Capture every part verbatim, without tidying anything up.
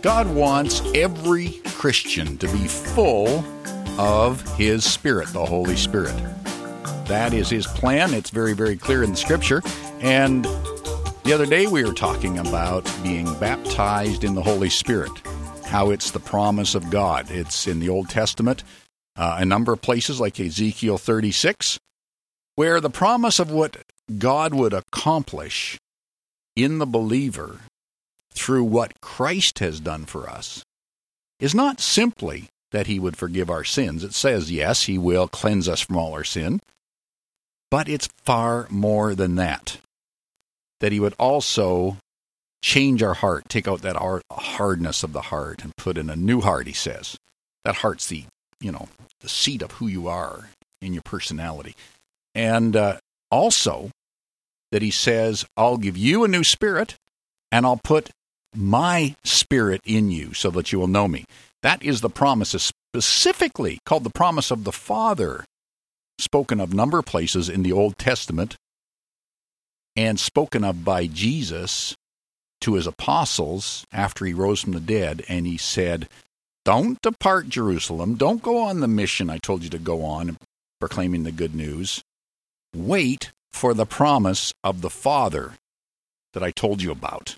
God wants every Christian to be full of His Spirit, the Holy Spirit. That is His plan. It's very, very clear in the Scripture. And the other day we were talking about being baptized in the Holy Spirit, how it's the promise of God. It's in the Old Testament, uh, a number of places like Ezekiel thirty-six, where the promise of what God would accomplish in the believer through what Christ has done for us is not simply that He would forgive our sins. It says, yes, He will cleanse us from all our sin, but it's far more than that. That He would also change our heart, take out that hardness of the heart and put in a new heart, He says. That heart's the, you know, the seat of who you are in your personality. And uh, also that He says, I'll give you a new spirit and I'll put my Spirit in you so that you will know me. That is the promise, specifically called the promise of the Father, spoken of a number of places in the Old Testament and spoken of by Jesus to His apostles after He rose from the dead. And He said, don't depart Jerusalem. Don't go on the mission I told you to go on, proclaiming the good news. Wait for the promise of the Father that I told you about.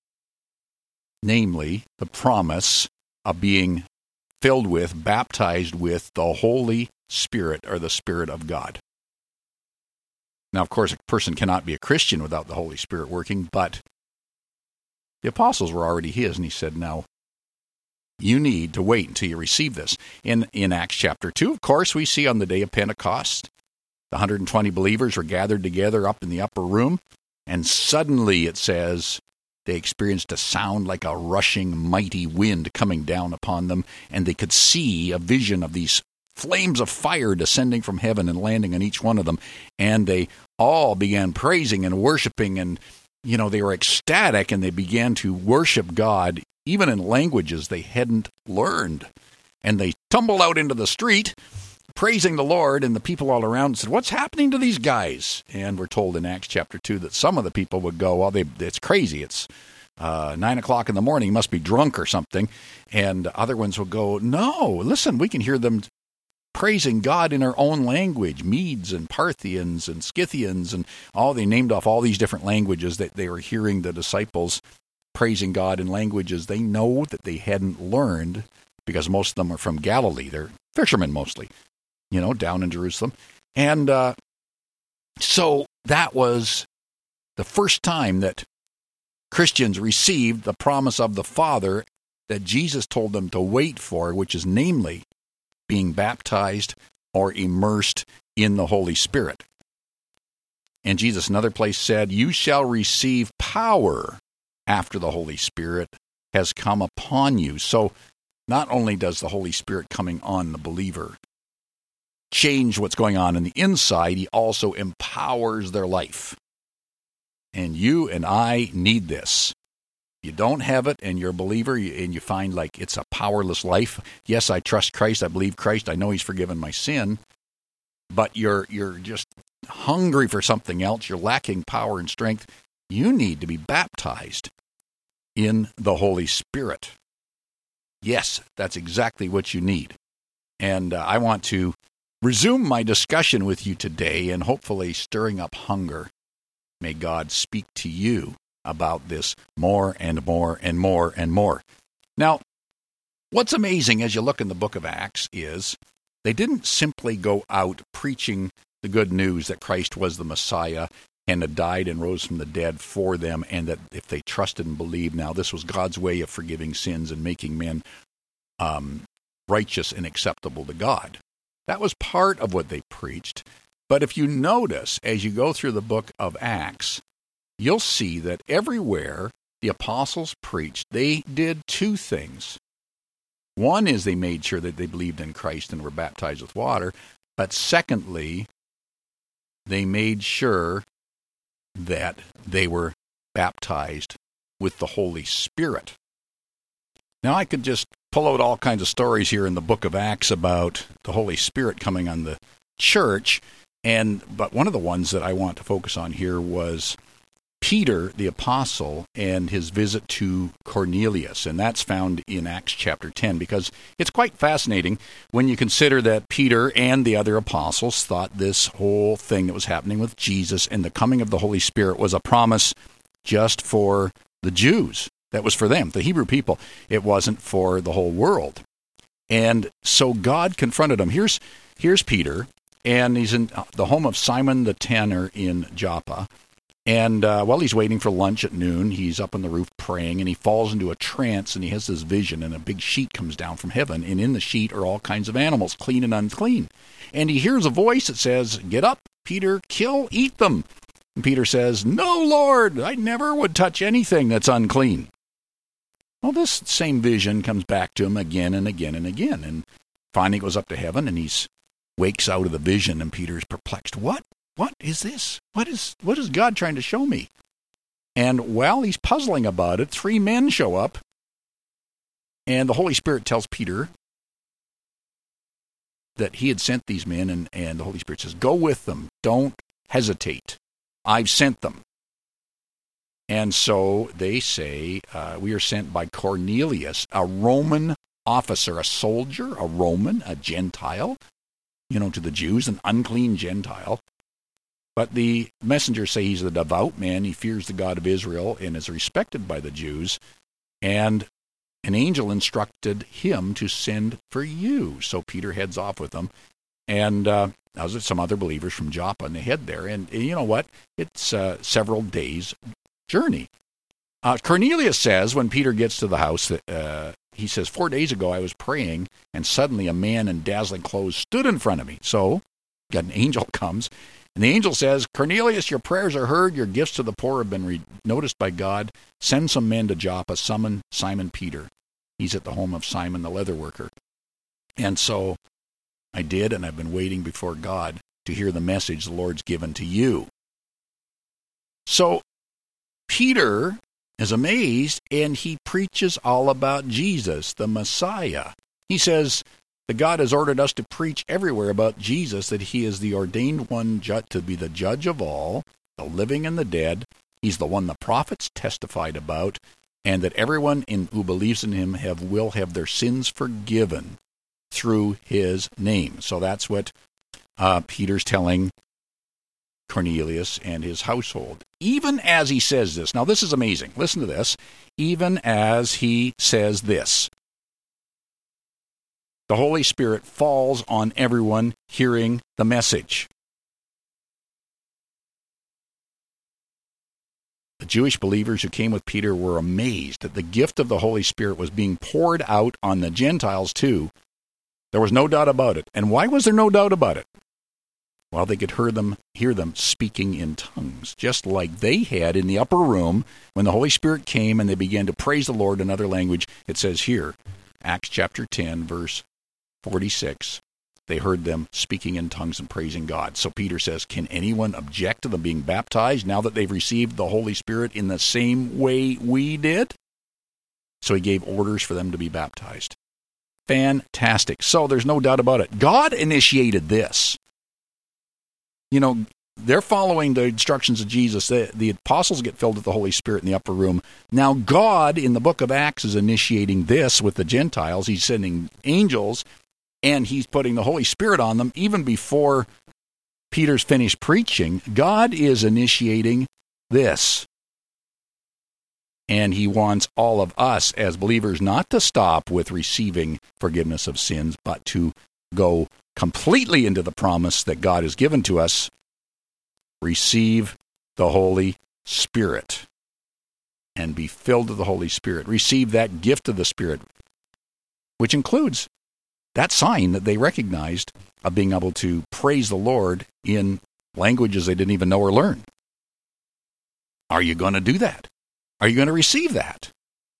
Namely, the promise of being filled with, baptized with the Holy Spirit, or the Spirit of God. Now, of course, a person cannot be a Christian without the Holy Spirit working, but the apostles were already His, and He said, now, you need to wait until you receive this. In, in Acts chapter two, of course, we see on the day of Pentecost, the one hundred twenty believers were gathered together up in the upper room, and suddenly, it says, they experienced a sound like a rushing, mighty wind coming down upon them, and they could see a vision of these flames of fire descending from heaven and landing on each one of them. And they all began praising and worshiping, and, you know, they were ecstatic, and they began to worship God, even in languages they hadn't learned. And they tumbled out into the street, praising the Lord, and the people all around said, what's happening to these guys? And we're told in Acts chapter two that some of the people would go, well, they, it's crazy. It's uh, nine o'clock in the morning. He must be drunk or something. And other ones would go, no, listen, we can hear them praising God in our own language, Medes and Parthians and Scythians, and all. They named off all these different languages that they were hearing the disciples praising God in languages they know that they hadn't learned, because most of them are from Galilee. They're fishermen mostly, you know, down in Jerusalem. And uh, so that was the first time that Christians received the promise of the Father that Jesus told them to wait for, which is namely being baptized or immersed in the Holy Spirit. And Jesus, another place, said, you shall receive power after the Holy Spirit has come upon you. So not only does the Holy Spirit coming on the believer change what's going on in the inside, He also empowers their life. And you and I need this. If you don't have it and you're a believer and you find like it's a powerless life, yes, I trust Christ, I believe Christ, I know He's forgiven my sin, but you're you're just hungry for something else, you're lacking power and strength, you need to be baptized in the Holy Spirit. Yes, that's exactly what you need. And uh, I want to resume my discussion with you today, and hopefully stirring up hunger. May God speak to you about this more and more and more and more. Now, what's amazing as you look in the book of Acts is they didn't simply go out preaching the good news that Christ was the Messiah and had died and rose from the dead for them, and that if they trusted and believed, now this was God's way of forgiving sins and making men um, righteous and acceptable to God. That was part of what they preached. But if you notice, as you go through the book of Acts, you'll see that everywhere the apostles preached, they did two things. One is they made sure that they believed in Christ and were baptized with water. But secondly, they made sure that they were baptized with the Holy Spirit. Now, I could just pull out all kinds of stories here in the book of Acts about the Holy Spirit coming on the church, and but one of the ones that I want to focus on here was Peter, the apostle, and his visit to Cornelius. And that's found in Acts chapter ten, because it's quite fascinating when you consider that Peter and the other apostles thought this whole thing that was happening with Jesus and the coming of the Holy Spirit was a promise just for the Jews. That was for them, the Hebrew people. It wasn't for the whole world. And so God confronted them. Here's, here's Peter, and he's in the home of Simon the tanner in Joppa. And uh, while he's waiting for lunch at noon, he's up on the roof praying, and he falls into a trance, and he has this vision, and a big sheet comes down from heaven, and in the sheet are all kinds of animals, clean and unclean. And he hears a voice that says, "Get up, Peter, kill, eat them." And Peter says, "No, Lord, I never would touch anything that's unclean." Well, this same vision comes back to him again and again and again, and finally it goes up to heaven, and he wakes out of the vision, and Peter's perplexed. What? What is this? What is what is God trying to show me? And while he's puzzling about it, three men show up, and the Holy Spirit tells Peter that he had sent these men, and, and the Holy Spirit says, "Go with them. Don't hesitate. I've sent them." And so they say, uh, we are sent by Cornelius, a Roman officer, a soldier, a Roman, a Gentile, you know, to the Jews, an unclean Gentile. But the messengers say he's a devout man. He fears the God of Israel and is respected by the Jews. And an angel instructed him to send for you. So Peter heads off with them. And uh, as with some other believers from Joppa, and they head there. And, and you know what? It's uh, several days' journey. Uh, Cornelius says when Peter gets to the house, that uh, he says, four days ago I was praying, and suddenly a man in dazzling clothes stood in front of me. So an angel comes. And the angel says, "Cornelius, your prayers are heard. Your gifts to the poor have been re- noticed by God. Send some men to Joppa. Summon Simon Peter. He's at the home of Simon the leather worker." And so I did, and I've been waiting before God to hear the message the Lord's given to you. So Peter is amazed, and he preaches all about Jesus, the Messiah. He says, that God has ordered us to preach everywhere about Jesus, that he is the ordained one ju- to be the judge of all, the living and the dead. He's the one the prophets testified about, and that everyone in, who believes in him have will have their sins forgiven through his name. So that's what uh, Peter's telling Cornelius and his household. Even as he says this, now this is amazing. Listen to this. Even as he says this, the Holy Spirit falls on everyone hearing the message. The Jewish believers who came with Peter were amazed that the gift of the Holy Spirit was being poured out on the Gentiles too. There was no doubt about it. And why was there no doubt about it? Well, they could hear them, hear them speaking in tongues, just like they had in the upper room when the Holy Spirit came and they began to praise the Lord in another language. It says here, Acts chapter ten, verse forty-six, they heard them speaking in tongues and praising God. So Peter says, can anyone object to them being baptized now that they've received the Holy Spirit in the same way we did? So he gave orders for them to be baptized. Fantastic. So there's no doubt about it. God initiated this. You know, they're following the instructions of Jesus. The, the apostles get filled with the Holy Spirit in the upper room. Now God, in the book of Acts, is initiating this with the Gentiles. He's sending angels, and he's putting the Holy Spirit on them even before Peter's finished preaching. God is initiating this. And he wants all of us as believers not to stop with receiving forgiveness of sins, but to go completely into the promise that God has given to us. Receive the Holy Spirit and be filled with the Holy Spirit. Receive that gift of the Spirit, which includes that sign that they recognized of being able to praise the Lord in languages they didn't even know or learn. Are you going to do that? Are you going to receive that?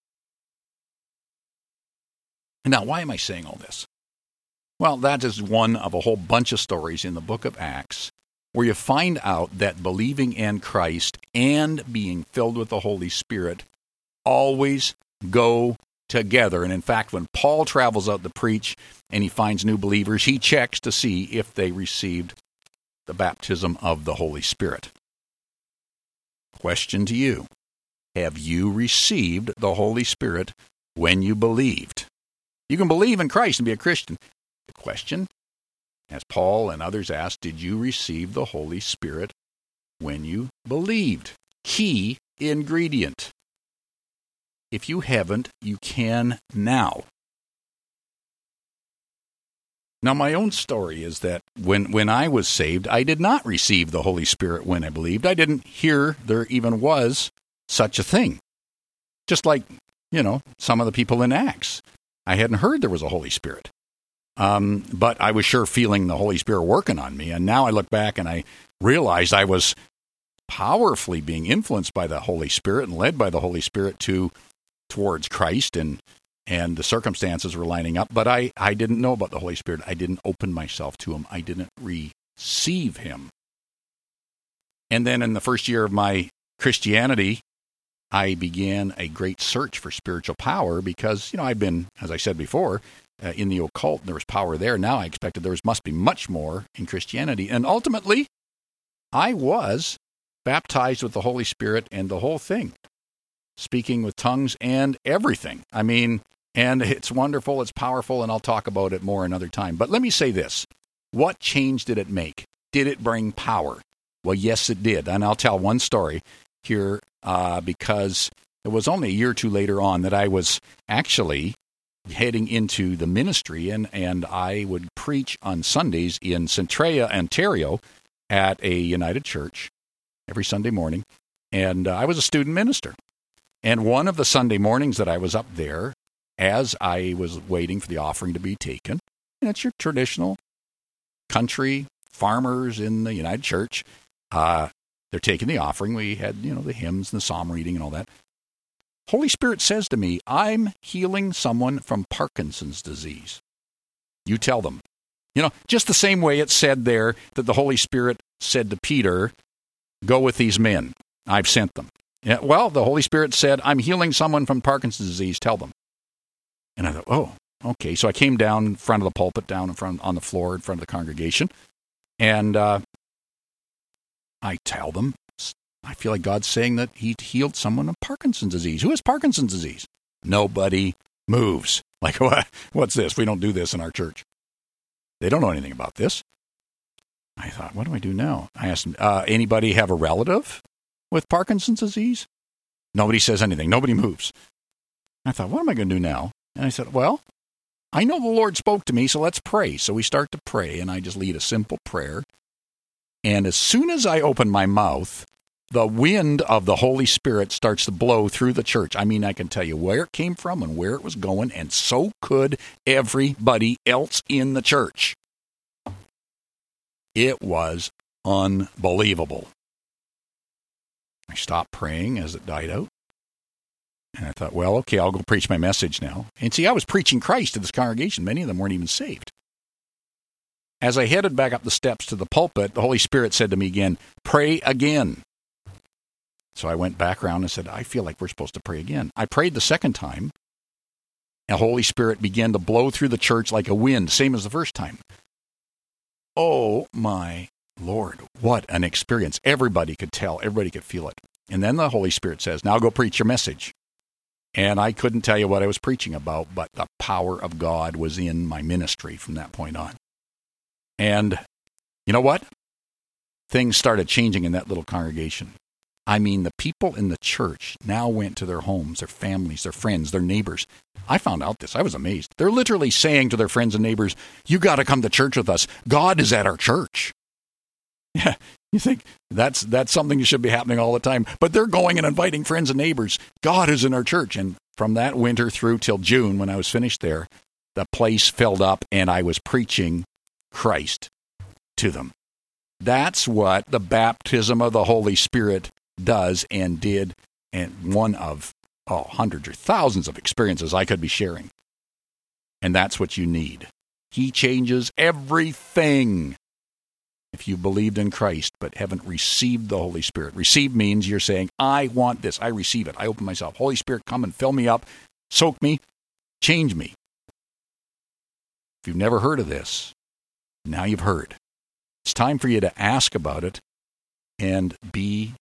And now, why am I saying all this? Well, that is one of a whole bunch of stories in the book of Acts where you find out that believing in Christ and being filled with the Holy Spirit always go together. And in fact, when Paul travels out to preach and he finds new believers, he checks to see if they received the baptism of the Holy Spirit. Question to you. Have you received the Holy Spirit when you believed? You can believe in Christ and be a Christian. The question, as Paul and others asked, did you receive the Holy Spirit when you believed? Key ingredient. If you haven't, you can now. Now, my own story is that when, when I was saved, I did not receive the Holy Spirit when I believed. I didn't hear there even was such a thing. Just like, you know, some of the people in Acts. I hadn't heard there was a Holy Spirit. Um, but I was sure feeling the Holy Spirit working on me. And now I look back and I realized I was powerfully being influenced by the Holy Spirit and led by the Holy Spirit to towards Christ, and and the circumstances were lining up. But I, I didn't know about the Holy Spirit. I didn't open myself to him. I didn't receive him. And then in the first year of my Christianity, I began a great search for spiritual power because, you know, I've been, as I said before, uh, in the occult, and there was power there. Now I expected there was, must be much more in Christianity. And ultimately, I was baptized with the Holy Spirit and the whole thing, speaking with tongues and everything. I mean, and it's wonderful, it's powerful, and I'll talk about it more another time. But let me say this. What change did it make? Did it bring power? Well, yes, it did. And I'll tell one story here uh, because it was only a year or two later on that I was actually heading into the ministry, and, and I would preach on Sundays in Centralia, Ontario, at a United Church every Sunday morning. And uh, I was a student minister. And one of the Sunday mornings that I was up there, as I was waiting for the offering to be taken, and it's your traditional country farmers in the United Church, uh, they're taking the offering. We had, you know, the hymns and the psalm reading and all that. Holy Spirit says to me, I'm healing someone from Parkinson's disease. You tell them. You know, just the same way it said there that the Holy Spirit said to Peter, go with these men. I've sent them. Yeah, well, the Holy Spirit said, I'm healing someone from Parkinson's disease. Tell them. And I thought, oh, okay. So I came down in front of the pulpit, down in front on the floor in front of the congregation, and uh, I tell them, I feel like God's saying that he healed someone of Parkinson's disease. Who has Parkinson's disease? Nobody moves. Like, what? What's this? We don't do this in our church. They don't know anything about this. I thought, what do I do now? I asked them, uh, anybody have a relative with Parkinson's disease? Nobody says anything. Nobody moves. I thought, what am I going to do now? And I said, well, I know the Lord spoke to me, so let's pray. So we start to pray, and I just lead a simple prayer. And as soon as I open my mouth, the wind of the Holy Spirit starts to blow through the church. I mean, I can tell you where it came from and where it was going, and so could everybody else in the church. It was unbelievable. I stopped praying as it died out. And I thought, well, okay, I'll go preach my message now. And see, I was preaching Christ to this congregation. Many of them weren't even saved. As I headed back up the steps to the pulpit, the Holy Spirit said to me again, pray again. So I went back around and said, I feel like we're supposed to pray again. I prayed the second time. And the Holy Spirit began to blow through the church like a wind, same as the first time. Oh, my Lord, what an experience. Everybody could tell. Everybody could feel it. And then the Holy Spirit says, now go preach your message. And I couldn't tell you what I was preaching about, but the power of God was in my ministry from that point on. And you know what? Things started changing in that little congregation. I mean, the people in the church now went to their homes, their families, their friends, their neighbors. I found out this. I was amazed. They're literally saying to their friends and neighbors, you got to come to church with us. God is at our church. Yeah, you think that's that's something that should be happening all the time. But they're going and inviting friends and neighbors. God is in our church. And from that winter through till June, when I was finished there, the place filled up and I was preaching Christ to them. That's what the baptism of the Holy Spirit does and did, and one of oh, hundreds or thousands of experiences I could be sharing. And that's what you need. He changes everything. If you believed in Christ but haven't received the Holy Spirit. Receive means you're saying, I want this. I receive it. I open myself. Holy Spirit, come and fill me up, soak me, change me. If you've never heard of this, now you've heard. It's time for you to ask about it and be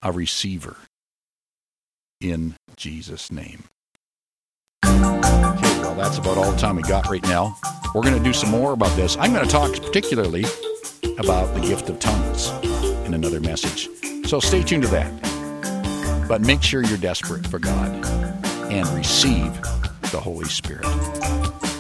a receiver in Jesus' name. Okay, well, that's about all the time we got right now. We're going to do some more about this. I'm going to talk particularly about the gift of tongues in another message. So stay tuned to that. But make sure you're desperate for God and receive the Holy Spirit.